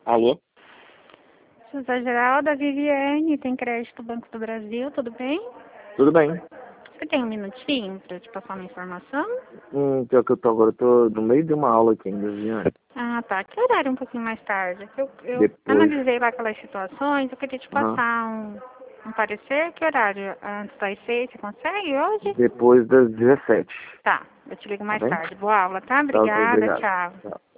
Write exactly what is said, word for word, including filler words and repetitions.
Alô? José Geralda, Viviane, tem crédito Banco do Brasil, tudo bem? Tudo bem? Você tem um minutinho para te passar uma informação? Hum, pior que eu tô agora, eu tô no meio de uma aula aqui ainda, Viviane. Ah, tá. Que horário um pouquinho mais tarde? Eu, eu Depois, analisei lá aquelas situações, eu queria te aham, passar um, um parecer. Que horário? Antes das seis, você consegue hoje? depois das dezessete, Tá, eu te ligo tá mais bem? tarde. Boa aula, tá? Tá ok, Obrigada, obrigado. tchau. Tchau.